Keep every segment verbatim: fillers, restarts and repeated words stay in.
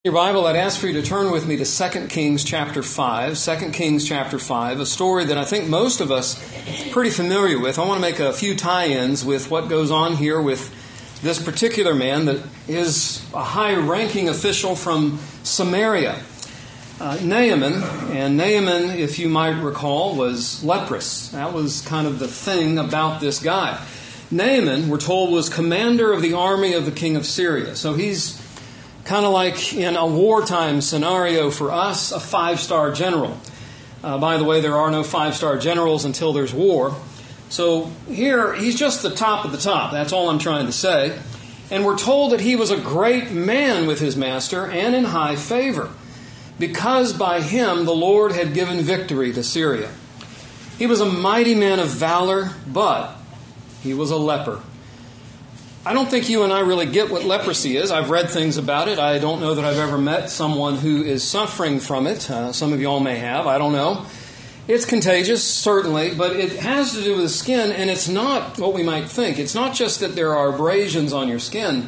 Your Bible, I'd ask for you to turn with me to Second Kings chapter five. Second Kings chapter five, a story that I think most of us are pretty familiar with. I want to make a few tie-ins with what goes on here with this particular man that is a high-ranking official from Samaria, uh, Naaman. And Naaman, if you might recall, was leprous. That was kind of the thing about this guy. Naaman, we're told, was commander of the army of the king of Syria. So he's kind of like in a wartime scenario for us, a five-star general. Uh, by the way, there are no five-star generals until there's war. So here, he's just the top of the top. That's all I'm trying to say. And we're told that he was a great man with his master and in high favor, because by him the Lord had given victory to Syria. He was a mighty man of valor, but he was a leper. I don't think you and I really get what leprosy is. I've read things about it. I don't know that I've ever met someone who is suffering from it. Uh, some of you all may have. I don't know. It's contagious, certainly, but it has to do with the skin, and it's not what we might think. It's not just that there are abrasions on your skin.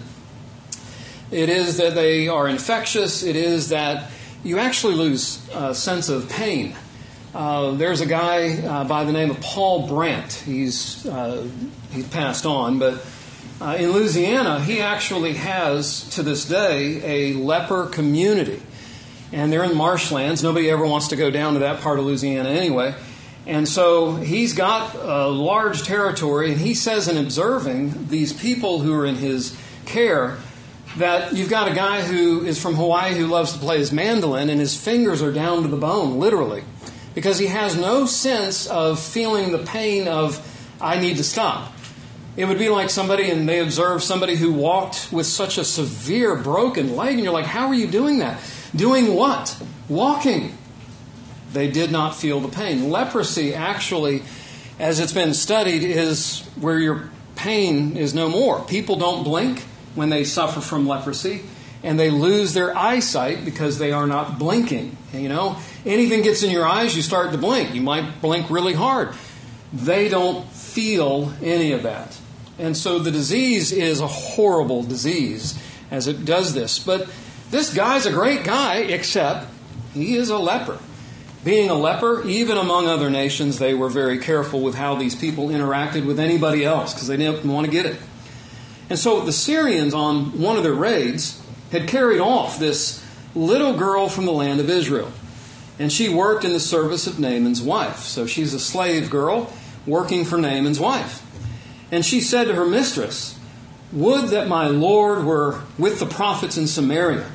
It is that they are infectious. It is that you actually lose a sense of pain. Uh, there's a guy uh, by the name of Paul Brandt. He's, uh, he's passed on, but Uh, in Louisiana, he actually has, to this day, a leper community. And they're in marshlands. Nobody ever wants to go down to that part of Louisiana anyway. And so he's got a large territory, and he says in observing these people who are in his care that you've got a guy who is from Hawaii who loves to play his mandolin, and his fingers are down to the bone, literally, because he has no sense of feeling the pain of, I need to stop. It would be like somebody, and they observe somebody who walked with such a severe broken leg, and you're like, how are you doing that? Doing what? Walking. They did not feel the pain. Leprosy, actually, as it's been studied, is where your pain is no more. People don't blink when they suffer from leprosy, and they lose their eyesight because they are not blinking. You know, anything gets in your eyes, you start to blink. You might blink really hard. They don't feel any of that. And so the disease is a horrible disease as it does this. But this guy's a great guy, except he is a leper. Being a leper, even among other nations, they were very careful with how these people interacted with anybody else because they didn't want to get it. And so the Syrians, on one of their raids, had carried off this little girl from the land of Israel. And she worked in the service of Naaman's wife. So she's a slave girl working for Naaman's wife. And she said to her mistress, "Would that my Lord were with the prophets in Samaria.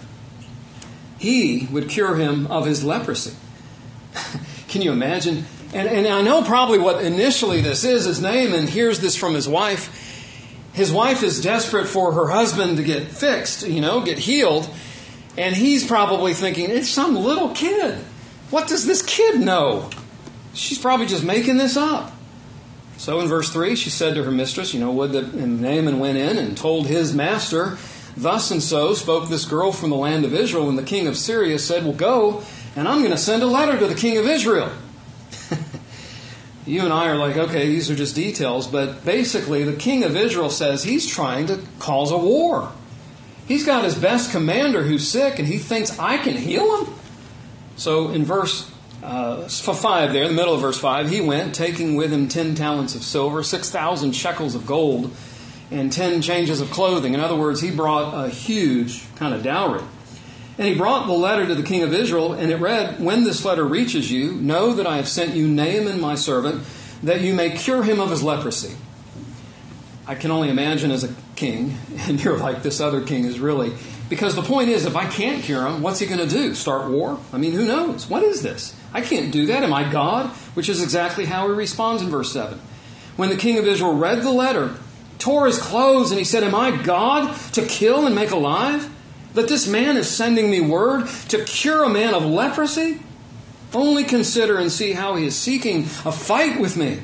He would cure him of his leprosy." Can you imagine? And, and I know probably what initially this is, is Naaman hears this from his wife. His wife is desperate for her husband to get fixed, you know, get healed. And he's probably thinking, it's some little kid. What does this kid know? She's probably just making this up. So in verse three, she said to her mistress, you know, would that, and Naaman went in and told his master, "Thus and so spoke this girl from the land of Israel." And the king of Syria said, "Well, go, and I'm going to send a letter to the king of Israel." You and I are like, okay, these are just details. But basically, the king of Israel says he's trying to cause a war. He's got his best commander who's sick, and he thinks I can heal him. So in verse Uh, five there, in the middle of verse five, he went, taking with him ten talents of silver, six thousand shekels of gold, and ten changes of clothing. In other words, he brought a huge kind of dowry. And he brought the letter to the king of Israel, and it read, "When this letter reaches you, know that I have sent you Naaman my servant, that you may cure him of his leprosy." I can only imagine as a king, and you're like, this other king is really... Because the point is, if I can't cure him, what's he going to do? Start war? I mean, who knows? What is this? I can't do that. Am I God? Which is exactly how he responds in verse seven. When the king of Israel read the letter, tore his clothes, and he said, "Am I God to kill and make alive? That this man is sending me word to cure a man of leprosy? Only consider and see how he is seeking a fight with me."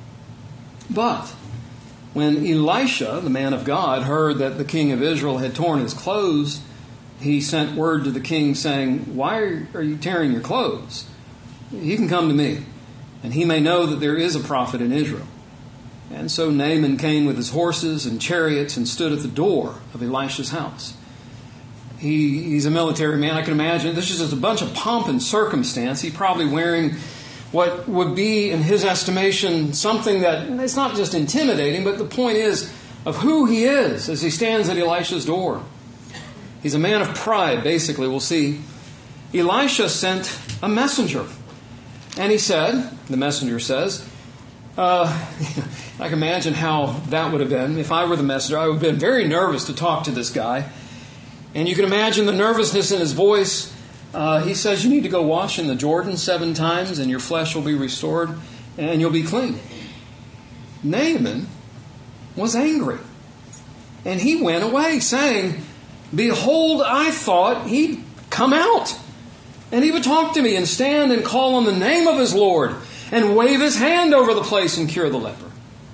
But when Elisha, the man of God, heard that the king of Israel had torn his clothes, he sent word to the king saying, "Why are you tearing your clothes? He can come to me, and he may know that there is a prophet in Israel." And so Naaman came with his horses and chariots and stood at the door of Elisha's house. He, he's a military man, I can imagine. This is just a bunch of pomp and circumstance. He's probably wearing what would be, in his estimation, something that it's not just intimidating, but the point is of who he is as he stands at Elisha's door. He's a man of pride, basically, we'll see. Elisha sent a messenger. And he said, the messenger says, uh, I can imagine how that would have been. If I were the messenger, I would have been very nervous to talk to this guy. And you can imagine the nervousness in his voice. Uh, he says, you need to go wash in the Jordan seven times and your flesh will be restored and you'll be clean. Naaman was angry. And he went away saying, behold, I thought he'd come out. And he would talk to me and stand and call on the name of his Lord and wave his hand over the place and cure the leper.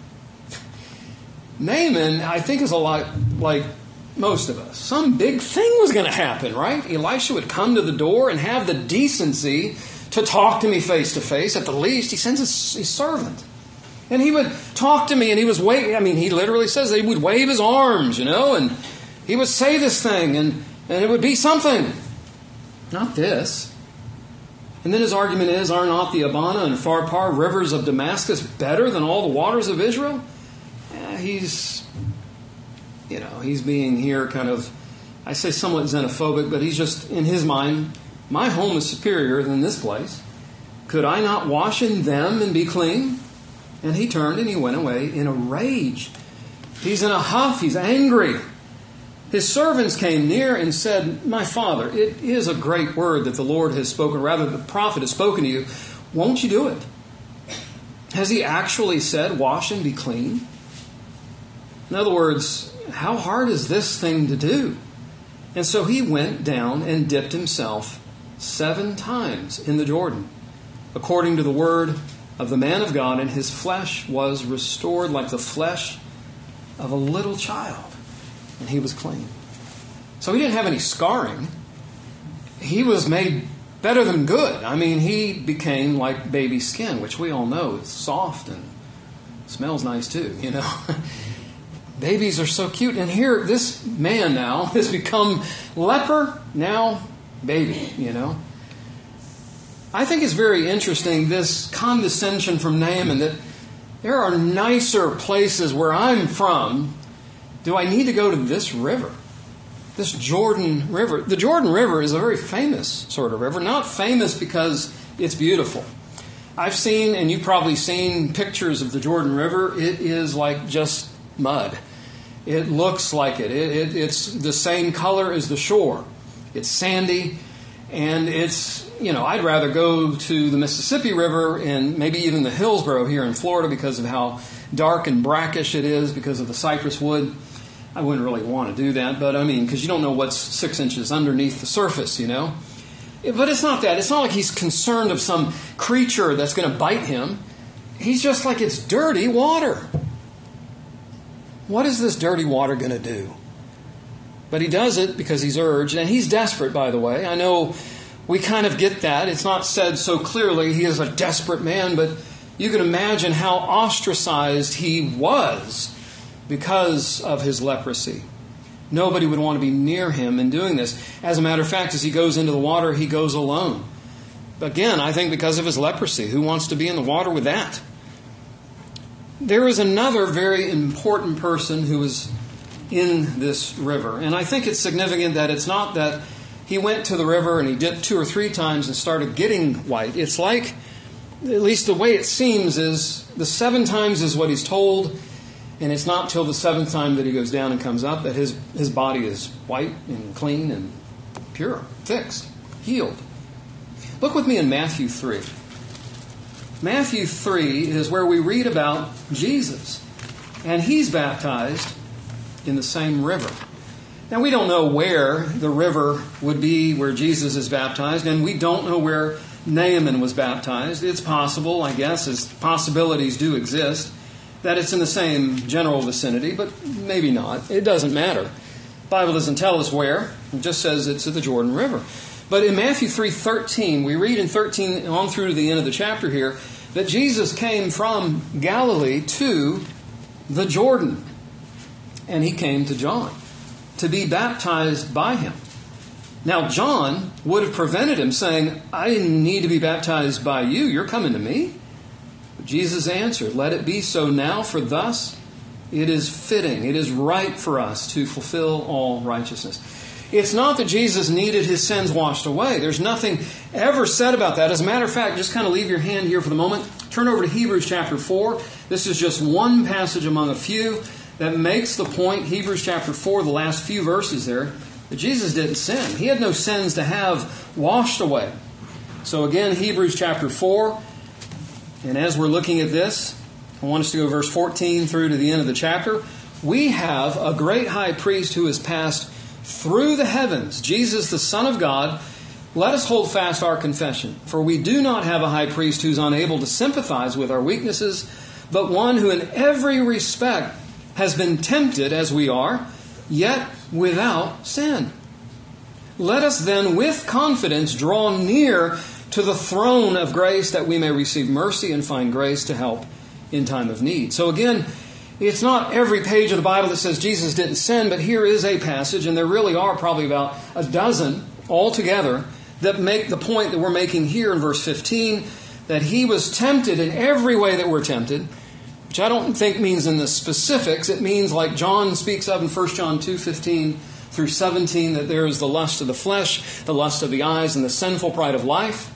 Naaman, I think, is a lot like most of us. Some big thing was going to happen, right? Elisha would come to the door and have the decency to talk to me face to face. At the least, he sends his, his servant. And he would talk to me and he was waving. I mean, he literally says that he would wave his arms, you know, and he would say this thing and, and it would be something. Not this. And then his argument is, are not the Abana and Pharpar rivers of Damascus better than all the waters of Israel? Eh, he's, you know, he's being here kind of, I say somewhat xenophobic, but he's just, in his mind, my home is superior than this place. Could I not wash in them and be clean? And he turned and he went away in a rage. He's in a huff. He's angry. His servants came near and said, my father, it is a great word that the Lord has spoken, rather the prophet has spoken to you. Won't you do it? Has he actually said, wash and be clean? In other words, how hard is this thing to do? And so he went down and dipped himself seven times in the Jordan, according to the word of the man of God, and his flesh was restored like the flesh of a little child. And he was clean. So he didn't have any scarring. He was made better than good. I mean, he became like baby skin, which we all know is soft and smells nice too, you know. Babies are so cute. And here, this man now has become leper, now baby, you know. I think it's very interesting, this condescension from Naaman, that there are nicer places where I'm from. Do I need to go to this river? This Jordan River. The Jordan River is a very famous sort of river. Not famous because it's beautiful. I've seen, and you've probably seen, pictures of the Jordan River. It is like just mud. It looks like it. it, it it's the same color as the shore. It's sandy. And it's, you know, I'd rather go to the Mississippi River and maybe even the Hillsborough here in Florida because of how dark and brackish it is because of the cypress wood. I wouldn't really want to do that, but I mean, because you don't know what's six inches underneath the surface, you know. But it's not that. It's not like he's concerned of some creature that's going to bite him. He's just like, it's dirty water. What is this dirty water going to do? But he does it because he's urged, and he's desperate, by the way. I know we kind of get that. It's not said so clearly. He is a desperate man, but you can imagine how ostracized he was because of his leprosy. Nobody would want to be near him in doing this. As a matter of fact, as he goes into the water, he goes alone. Again, I think because of his leprosy. Who wants to be in the water with that? There is another very important person who is in this river. And I think it's significant that it's not that he went to the river and he dipped two or three times and started getting white. It's like, at least the way it seems, is the seven times is what he's told. And it's not till the seventh time that he goes down and comes up that his, his body is white and clean and pure, fixed, healed. Look with me in Matthew three. Matthew three is where we read about Jesus. And he's baptized in the same river. Now, we don't know where the river would be where Jesus is baptized, and we don't know where Naaman was baptized. It's possible, I guess, as possibilities do exist, that it's in the same general vicinity, but maybe not. It doesn't matter. The Bible doesn't tell us where. It just says it's at the Jordan River. But in Matthew three thirteen, we read in thirteen on through to the end of the chapter here that Jesus came from Galilee to the Jordan. And he came to John to be baptized by him. Now, John would have prevented him, saying, I need to be baptized by you. You're coming to me? But Jesus answered, let it be so now, for thus it is fitting, it is right for us to fulfill all righteousness. It's not that Jesus needed his sins washed away. There's nothing ever said about that. As a matter of fact, just kind of leave your hand here for the moment. Turn over to Hebrews chapter four. This is just one passage among a few that makes the point, Hebrews chapter four, the last few verses there, that Jesus didn't sin. He had no sins to have washed away. So again, Hebrews chapter four. And as we're looking at this, I want us to go verse fourteen through to the end of the chapter. We have a great high priest who has passed through the heavens, Jesus the Son of God. Let us hold fast our confession. For we do not have a high priest who's unable to sympathize with our weaknesses, but one who in every respect has been tempted as we are, yet without sin. Let us then with confidence draw near to the throne of grace, that we may receive mercy and find grace to help in time of need. So again, it's not every page of the Bible that says Jesus didn't sin, but here is a passage, and there really are probably about a dozen altogether that make the point that we're making here in verse fifteen, that he was tempted in every way that we're tempted, which I don't think means in the specifics. It means, like John speaks of in First John two fifteen through seventeen, that there is the lust of the flesh, the lust of the eyes, and the sinful pride of life.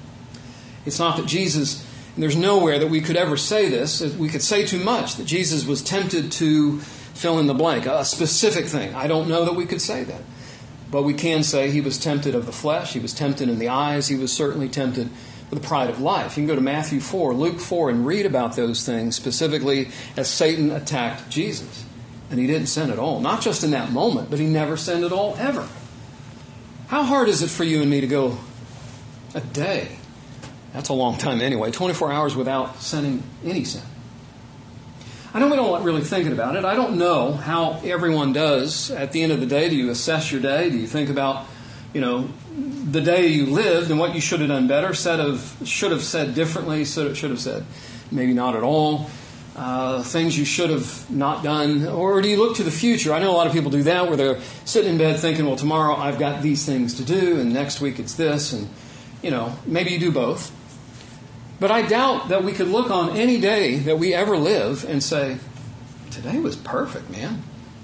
It's not that Jesus... And there's nowhere that we could ever say this. We could say too much, that Jesus was tempted to fill in the blank, a specific thing. I don't know that we could say that. But we can say he was tempted of the flesh. He was tempted in the eyes. He was certainly tempted with the pride of life. You can go to Matthew four, Luke four, and read about those things, specifically as Satan attacked Jesus. And he didn't sin at all. Not just in that moment, but he never sinned at all, ever. How hard is it for you and me to go a day? That's a long time anyway. twenty-four hours without sinning any sin. I know we don't like really thinking about it. I don't know how everyone does at the end of the day. Do you assess your day? Do you think about, you know, the day you lived and what you should have done better, said of, should have said differently, should have said maybe not at all, uh, things you should have not done? Or do you look to the future? I know a lot of people do that, where they're sitting in bed thinking, well, tomorrow I've got these things to do, and next week it's this, and, you know, maybe you do both. But I doubt that we could look on any day that we ever live and say, today was perfect, man.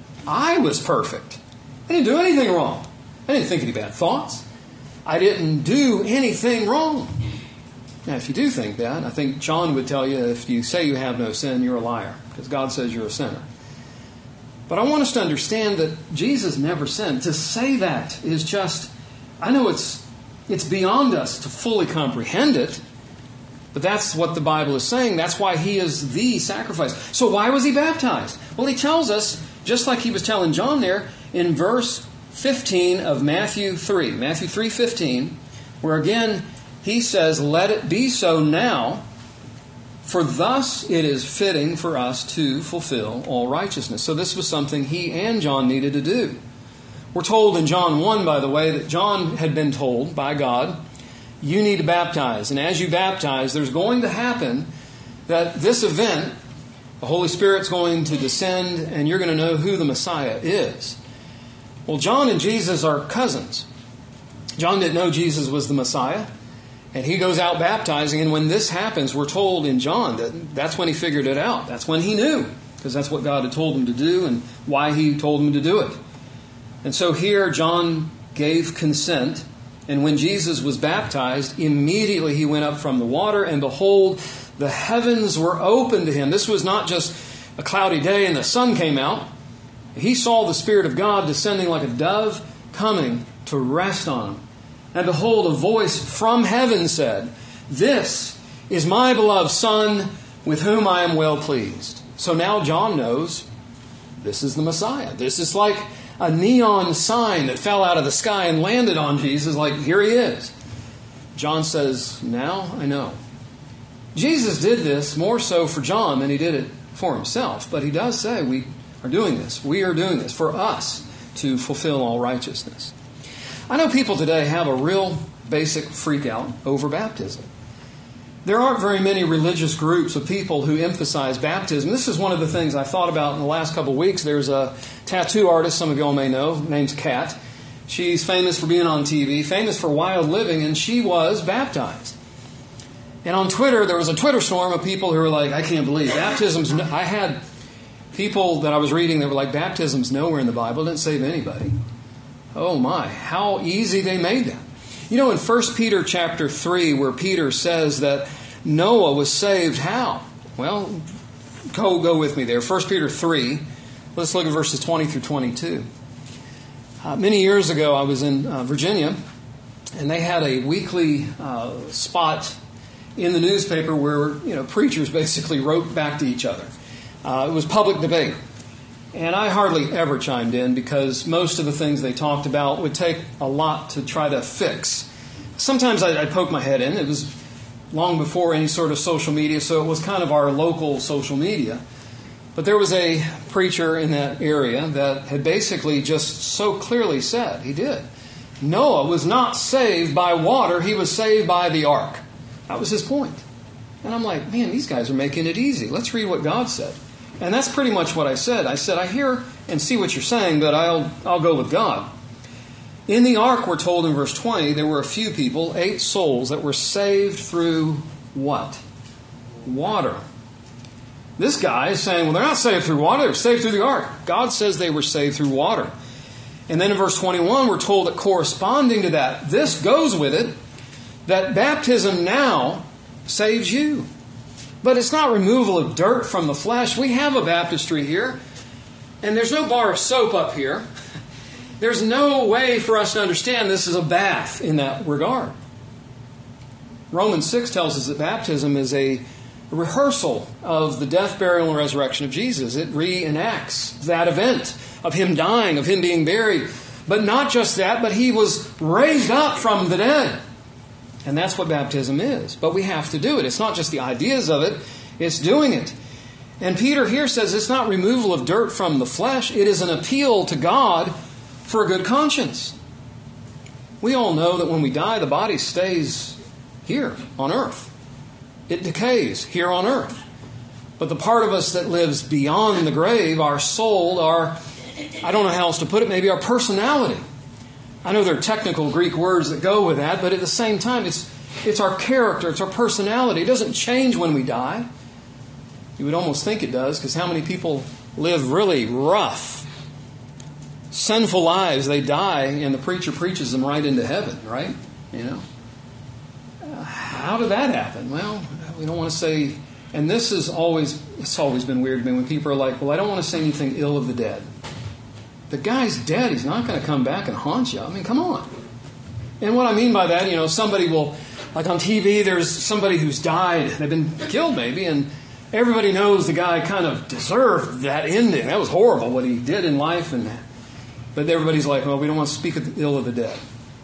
I was perfect. I didn't do anything wrong. I didn't think any bad thoughts. I didn't do anything wrong. Now, if you do think that, I think John would tell you, if you say you have no sin, you're a liar, because God says you're a sinner. But I want us to understand that Jesus never sinned. To say that is just, I know it's it's beyond us to fully comprehend it, but that's what the Bible is saying. That's why he is the sacrifice. So why was he baptized? Well, he tells us, just like he was telling John there, in verse fifteen of Matthew three. Matthew three fifteen, where again he says, let it be so now, for thus it is fitting for us to fulfill all righteousness. So this was something he and John needed to do. We're told in John one, by the way, that John had been told by God, you need to baptize. And as you baptize, there's going to happen that this event, the Holy Spirit's going to descend and you're going to know who the Messiah is. Well, John and Jesus are cousins. John didn't know Jesus was the Messiah. And he goes out baptizing. And when this happens, we're told in John that that's when he figured it out. That's when he knew. Because that's what God had told him to do and why he told him to do it. And so here John gave consent. And when Jesus was baptized, immediately he went up from the water, and behold, the heavens were opened to him. This was not just a cloudy day and the sun came out. He saw the Spirit of God descending like a dove, coming to rest on him. And behold, a voice from heaven said, this is my beloved Son, with whom I am well pleased. So now John knows this is the Messiah. This is like a neon sign that fell out of the sky and landed on Jesus, like, here he is. John says, now I know. Jesus did this more so for John than he did it for himself. But he does say we are doing this. We are doing this for us to fulfill all righteousness. I know people today have a real basic freak out over baptism. There aren't very many religious groups of people who emphasize baptism. This is one of the things I thought about in the last couple of weeks. There's a tattoo artist, some of you all may know, named Kat. She's famous for being on T V, famous for wild living, and she was baptized. And on Twitter, there was a Twitter storm of people who were like, I can't believe baptism's... No-. I had people that I was reading that were like, baptism's nowhere in the Bible, it didn't save anybody. Oh my, how easy they made that. You know, in First Peter chapter three, where Peter says that Noah was saved, how? Well, go, go with me there. First Peter three, let's look at verses twenty through twenty-two. Uh, many years ago, I was in uh, Virginia, and they had a weekly uh, spot in the newspaper where, you know, preachers basically wrote back to each other. Uh, it was public debate. And I hardly ever chimed in because most of the things they talked about would take a lot to try to fix. Sometimes I'd, I'd poke my head in. It was long before any sort of social media, so it was kind of our local social media. But there was a preacher in that area that had basically just so clearly said, he did, Noah was not saved by water, he was saved by the ark. That was his point. And I'm like, man, these guys are making it easy. Let's read what God said. And that's pretty much what I said. I said, I hear and see what you're saying, but I'll I'll go with God. In the ark, we're told in verse twenty, there were a few people, eight souls, that were saved through what? Water. This guy is saying, well, they're not saved through water, they're saved through the ark. God says they were saved through water. And then in verse twenty-one, we're told that corresponding to that, this goes with it, that baptism now saves you. But it's not removal of dirt from the flesh. We have a baptistry here, and there's no bar of soap up here. There's no way for us to understand this is a bath in that regard. Romans six tells us that baptism is a rehearsal of the death, burial, and resurrection of Jesus. It reenacts that event of Him dying, of Him being buried. But not just that, but He was raised up from the dead. And that's what baptism is. But we have to do it. It's not just the ideas of it, it's doing it. And Peter here says it's not removal of dirt from the flesh. It is an appeal to God for a good conscience. We all know that when we die, the body stays here on earth. It decays here on earth. But the part of us that lives beyond the grave, our soul, our, I don't know how else to put it, maybe our personality. I know there are technical Greek words that go with that, but at the same time, it's it's our character, it's our personality. It doesn't change when we die. You would almost think it does, because how many people live really rough, sinful lives? They die, and the preacher preaches them right into heaven, right? You know, uh, how did that happen? Well, we don't want to say, and this is always, it's always been weird to me when people are like, well, I don't want to say anything ill of the dead. The guy's dead. He's not going to come back and haunt you. I mean, come on. And what I mean by that, you know, somebody will, like on T V, there's somebody who's died. They've been killed maybe, and everybody knows the guy kind of deserved that ending. That was horrible what he did in life. And But everybody's like, well, we don't want to speak ill of the dead.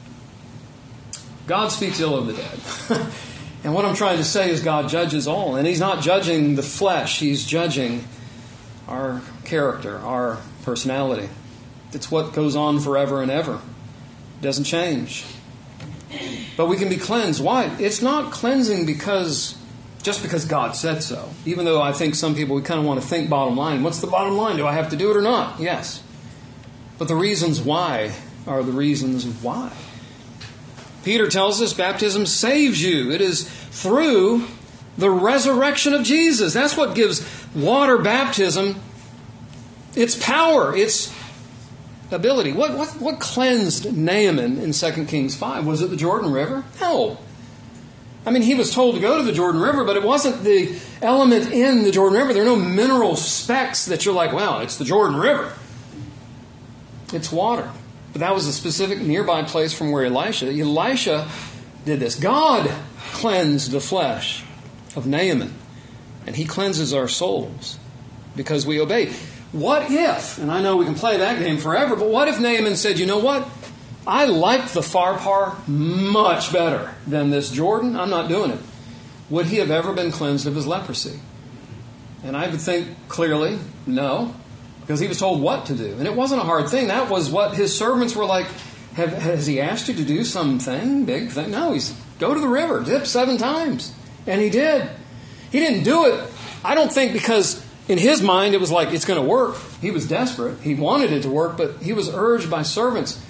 God speaks ill of the dead. And what I'm trying to say is God judges all. And He's not judging the flesh. He's judging our character, our personality. It's what goes on forever and ever. It doesn't change. But we can be cleansed. Why? It's not cleansing because just because God said so. Even though I think some people, we kind of want to think bottom line. What's the bottom line? Do I have to do it or not? Yes. But the reasons why are the reasons why. Peter tells us baptism saves you. It is through the resurrection of Jesus. That's what gives water baptism its power, its ability. What, what, what cleansed Naaman in Second Kings five? Was it the Jordan River? No. I mean, he was told to go to the Jordan River, but it wasn't the element in the Jordan River. There are no mineral specks that you're like, wow, it's the Jordan River. It's water. But that was a specific nearby place from where Elisha, Elisha did this. God cleansed the flesh of Naaman, and He cleanses our souls because we obey. What if, and I know we can play that game forever, but what if Naaman said, you know what? I like the Pharpar much better than this Jordan. I'm not doing it. Would he have ever been cleansed of his leprosy? And I would think clearly, no, because he was told what to do. And it wasn't a hard thing. That was what his servants were like. Have, has he asked you to do something, big thing? No, he's go to the river, dip seven times. And he did. He didn't do it, I don't think, because in his mind it was like, it's going to work. He was desperate. He wanted it to work, but he was urged by servants.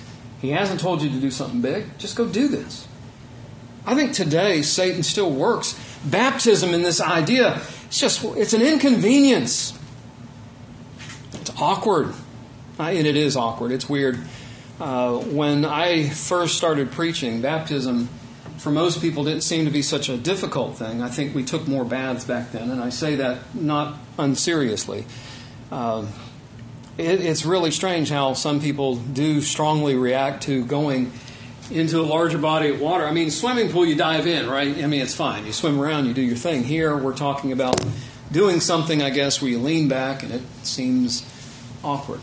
He hasn't told you to do something big. Just go do this. I think today Satan still works. Baptism in this idea, it's just, it's an inconvenience. It's awkward. And it is awkward. It's weird. Uh, when I first started preaching, baptism for most people didn't seem to be such a difficult thing. I think we took more baths back then, and I say that not unseriously. Uh, it, it's really strange how some people do strongly react to going into a larger body of water. I mean, swimming pool, you dive in, right? I mean, it's fine. You swim around, you do your thing. Here, we're talking about doing something, I guess, where you lean back, and it seems awkward.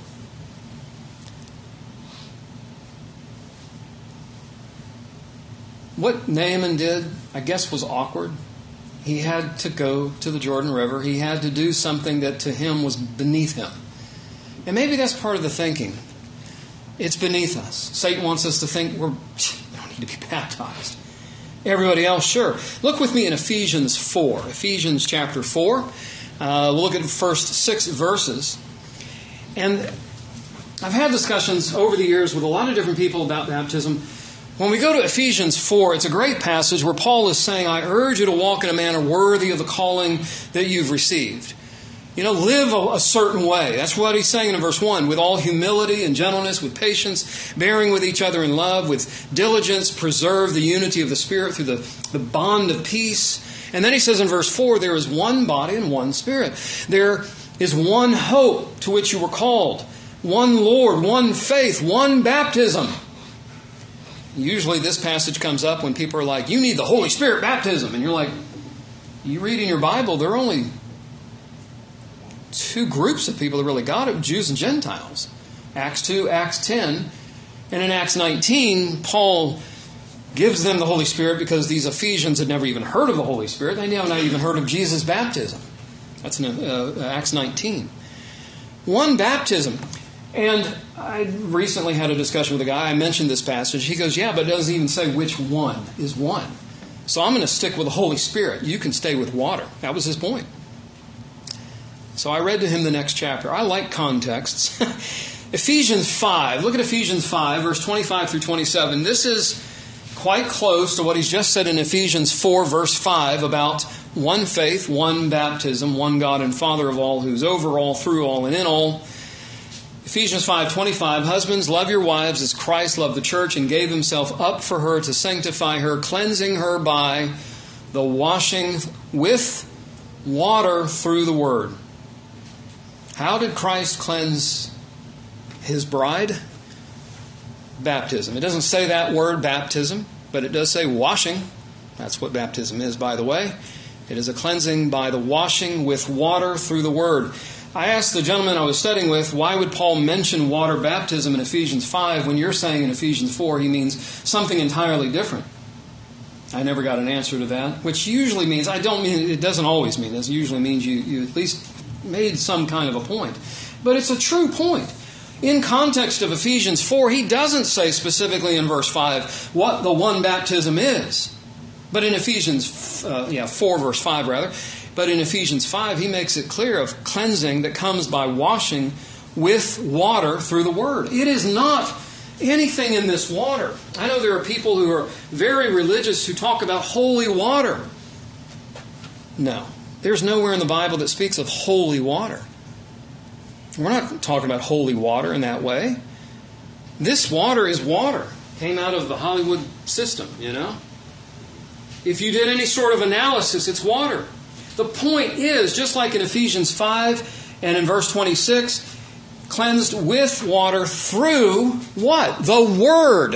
What Naaman did, I guess, was awkward. He had to go to the Jordan River. He had to do something that to him was beneath him. And maybe that's part of the thinking. It's beneath us. Satan wants us to think we're, we don't need to be baptized. Everybody else, sure. Look with me in Ephesians four. Ephesians chapter four. Uh, we'll look at the first six verses. And I've had discussions over the years with a lot of different people about baptism. When we go to Ephesians four, it's a great passage where Paul is saying, I urge you to walk in a manner worthy of the calling that you've received. You know, live a, a certain way. That's what he's saying in verse one. With all humility and gentleness, with patience, bearing with each other in love, with diligence, preserve the unity of the Spirit through the, the bond of peace. And then he says in verse four, there is one body and one Spirit. There is one hope to which you were called. One Lord, one faith, one baptism. Usually this passage comes up when people are like, you need the Holy Spirit baptism. And you're like, you read in your Bible, there are only two groups of people that really got it, Jews and Gentiles. Acts two, Acts ten. And in Acts nineteen, Paul gives them the Holy Spirit because these Ephesians had never even heard of the Holy Spirit. They had not even heard of Jesus' baptism. That's in uh, Acts nineteen. One baptism. And I recently had a discussion with a guy. I mentioned this passage. He goes, yeah, but it doesn't even say which one is one. So I'm going to stick with the Holy Spirit. You can stay with water. That was his point. So I read to him the next chapter. I like contexts. Ephesians five. Look at Ephesians five, verse twenty-five through twenty-seven. This is quite close to what he's just said in Ephesians four, verse five, about one faith, one baptism, one God and Father of all, who's over all, through all, and in all. Ephesians five twenty-five, husbands, love your wives as Christ loved the church and gave himself up for her to sanctify her, cleansing her by the washing with water through the word. How did Christ cleanse his bride? Baptism. It doesn't say that word, baptism, but it does say washing. That's what baptism is, by the way. It is a cleansing by the washing with water through the word. I asked the gentleman I was studying with, why would Paul mention water baptism in Ephesians five when you're saying in Ephesians four he means something entirely different? I never got an answer to that, which usually means, I don't mean, it doesn't always mean this, it usually means you, you at least made some kind of a point. But it's a true point. In context of Ephesians four, he doesn't say specifically in verse five what the one baptism is. But in Ephesians uh, yeah, four, verse five rather, but in Ephesians five, he makes it clear of cleansing that comes by washing with water through the Word. It is not anything in this water. I know there are people who are very religious who talk about holy water. No, there's nowhere in the Bible that speaks of holy water. We're not talking about holy water in that way. This water is water. Came out of the Hollywood system, you know. If you did any sort of analysis, it's water. The point is, just like in Ephesians five and in verse twenty-six, cleansed with water through what? The Word.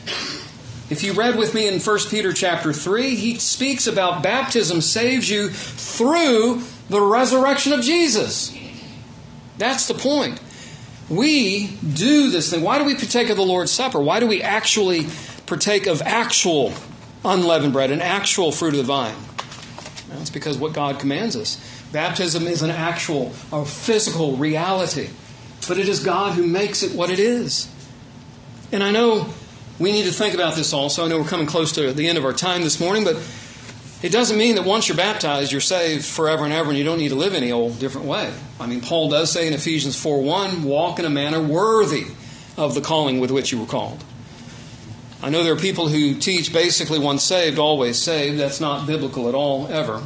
If you read with me in First Peter chapter three, he speaks about baptism saves you through the resurrection of Jesus. That's the point. We do this thing. Why do we partake of the Lord's Supper? Why do we actually partake of actual unleavened bread, an actual fruit of the vine? Well, it's because what God commands us. Baptism is an actual or physical reality, but it is God who makes it what it is. And I know we need to think about this also. I know we're coming close to the end of our time this morning, but it doesn't mean that once you're baptized, you're saved forever and ever and you don't need to live any old different way. I mean, Paul does say in Ephesians four one, walk in a manner worthy of the calling with which you were called. I know there are people who teach basically once saved, always saved. That's not biblical at all, ever.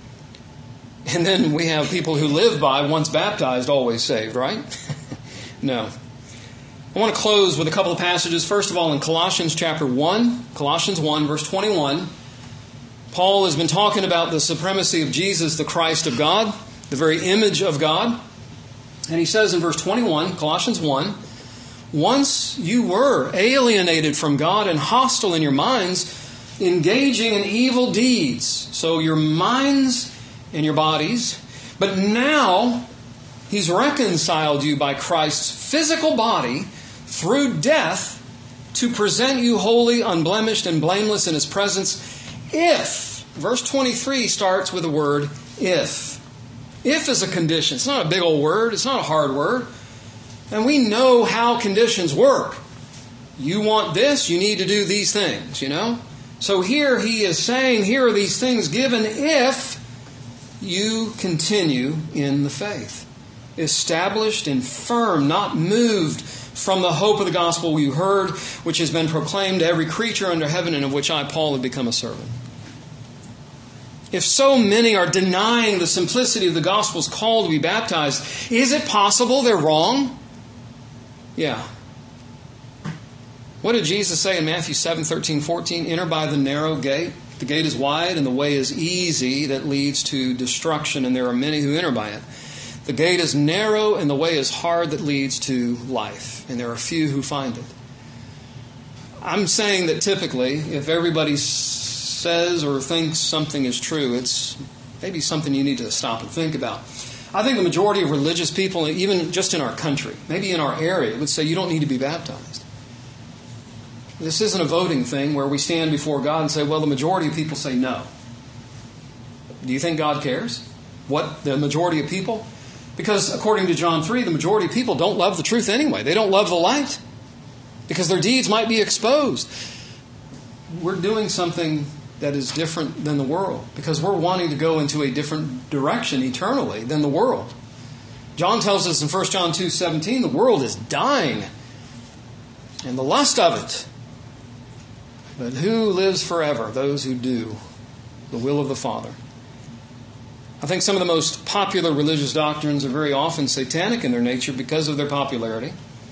And then we have people who live by once baptized, always saved, right? No. I want to close with a couple of passages. First of all, in Colossians chapter one, Colossians one, verse twenty-one, Paul has been talking about the supremacy of Jesus, the Christ of God, the very image of God. And he says in verse twenty-one, Colossians one, once you were alienated from God and hostile in your minds, engaging in evil deeds. So your minds and your bodies. But now He's reconciled you by Christ's physical body through death to present you holy, unblemished, and blameless in His presence. If, verse twenty-three starts with the word if. If is a condition. It's not a big old word. It's not a hard word. And we know how conditions work. You want this, you need to do these things, you know? So here he is saying, here are these things given if you continue in the faith. Established and firm, not moved from the hope of the gospel you heard, which has been proclaimed to every creature under heaven, and of which I, Paul, have become a servant. If so many are denying the simplicity of the gospel's call to be baptized, is it possible they're wrong? Yeah. What did Jesus say in Matthew seven, thirteen, fourteen? Enter by the narrow gate. The gate is wide and the way is easy that leads to destruction, and there are many who enter by it. The gate is narrow and the way is hard that leads to life, and there are few who find it. I'm saying that typically, if everybody says or thinks something is true, it's maybe something you need to stop and think about. I think the majority of religious people, even just in our country, maybe in our area, would say you don't need to be baptized. This isn't a voting thing where we stand before God and say, well, the majority of people say no. Do you think God cares? What, the majority of people? Because according to John three, the majority of people don't love the truth anyway. They don't love the light because their deeds might be exposed. We're doing something that is different than the world because we're wanting to go into a different direction eternally than the world. John tells us in First John two seventeen, the world is dying and the lust of it. But who lives forever? Those who do the will of the Father. I think some of the most popular religious doctrines are very often satanic in their nature because of their popularity.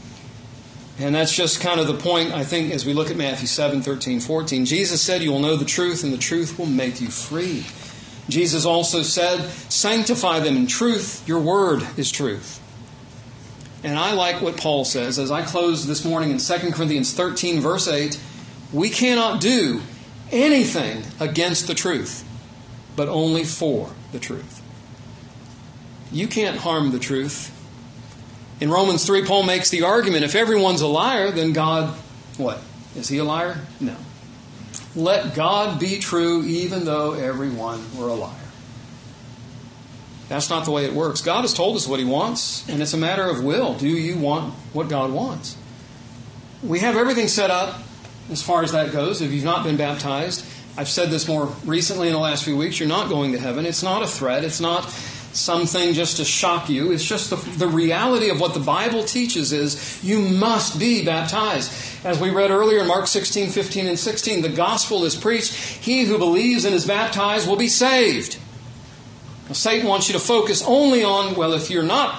And that's just kind of the point, I think, as we look at Matthew seven, thirteen, fourteen. Jesus said, you will know the truth, and the truth will make you free. Jesus also said, sanctify them in truth. Your word is truth. And I like what Paul says. As I close this morning in Second Corinthians thirteen, verse eight, we cannot do anything against the truth, but only for the truth. You can't harm the truth. In Romans three, Paul makes the argument, if everyone's a liar, then God, what? Is he a liar? No. Let God be true even though everyone were a liar. That's not the way it works. God has told us what He wants, and it's a matter of will. Do you want what God wants? We have everything set up as far as that goes. If you've not been baptized, I've said this more recently in the last few weeks, you're not going to heaven. It's not a threat. It's not something just to shock you. It's just the, the reality of what the Bible teaches is you must be baptized. As we read earlier in Mark sixteen, fifteen, and sixteen, the gospel is preached. He who believes and is baptized will be saved. Now, Satan wants you to focus only on, well, if you're not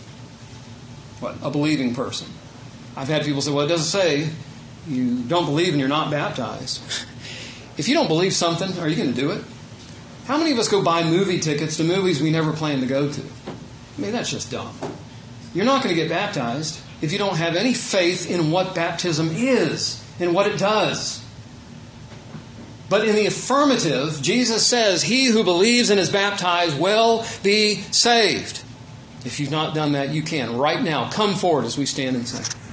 what, a believing person. I've had people say, well, it doesn't say you don't believe and you're not baptized. If you don't believe something, are you going to do it? How many of us go buy movie tickets to movies we never planned to go to? I mean, that's just dumb. You're not going to get baptized if you don't have any faith in what baptism is and what it does. But in the affirmative, Jesus says, he who believes and is baptized will be saved. If you've not done that, you can. Right now, come forward as we stand and sing.